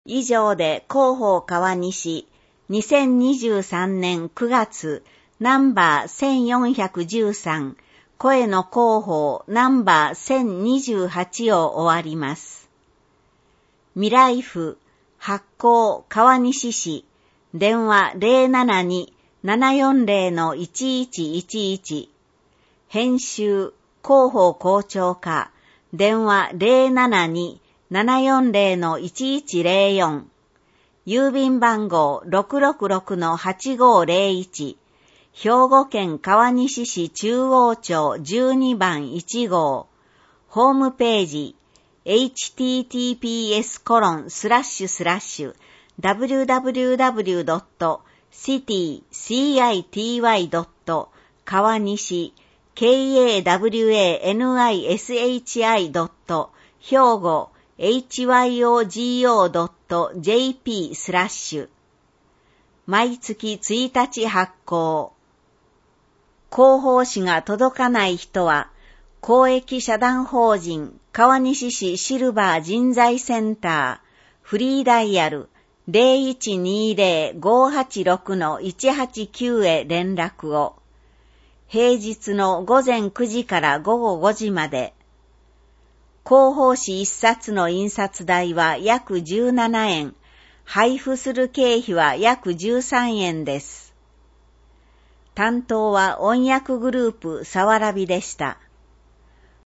以上で広報川西2023年9月ナンバー1413声の広報ナンバー1028を終わります。未来府発行川西市電話 072-740-1111 編集広報校長課電話 072-740-1104 郵便番号 666-8501 兵庫県川西市中央町12番1号ホームページhttps://www.city-kawanishi.hyogo hyogo.jp/ 毎月1日発行。広報誌が届かない人は、公益社団法人川西市シルバー人材センターフリーダイヤル 0120-586-189 へ連絡を。平日の午前9時から午後5時まで。広報誌1冊の印刷代は約17円、配布する経費は約13円です。担当は音訳グループさわらびでした。